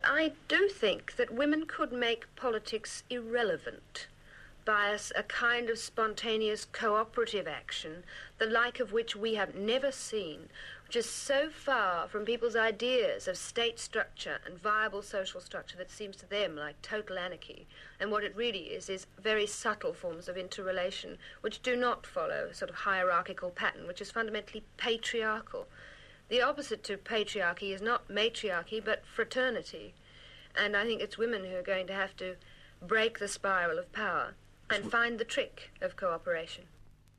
I do think that women could make politics irrelevant by a kind of spontaneous cooperative action, the like of which we have never seen, which is so far from people's ideas of state structure and viable social structure that seems to them like total anarchy. And what it really is very subtle forms of interrelation which do not follow a sort of hierarchical pattern, which is fundamentally patriarchal. The opposite to patriarchy is not matriarchy, but fraternity. And I think it's women who are going to have to break the spiral of power and find the trick of cooperation.